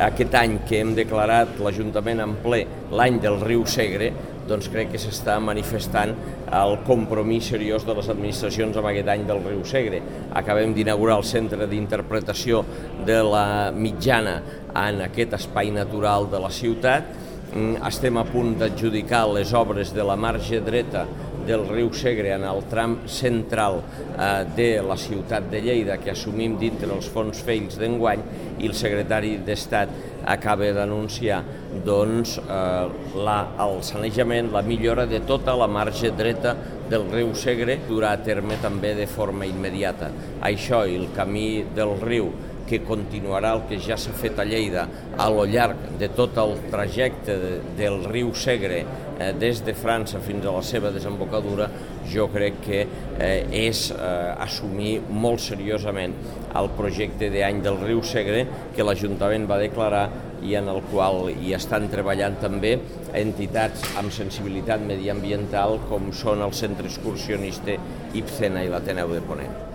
aquest any que hem declarat l'Ajuntament en ple l'any del riu Segre, doncs crec que s'està manifestant el compromís seriós de les administracions amb aquest any del riu Segre. Acabem d'inaugurar el centre d'interpretació de la mitjana en aquest espai natural de la ciutat. Estem a punt d'adjudicar les obres de la marge dreta del riu Segre en el tram central de la ciutat de Lleida, que assumim dintre els fons FEILS d'enguany, i el secretari d'Estat acaba d'anunciar el sanejament, la millora de tota la marge dreta del riu Segre, durà a terme també de forma immediata. Això i el camí del riu, que continuarà el que ja s'ha fet a Lleida a lo llarg de tot el trajecte del riu Segre des de França fins a la seva desembocadura, jo crec que és assumir molt seriosament el projecte d'any del riu Segre que l'Ajuntament va declarar i en el qual hi estan treballant també entitats amb sensibilitat mediambiental com són el Centre Excursionista Ibcena i l'Ateneu de Ponent.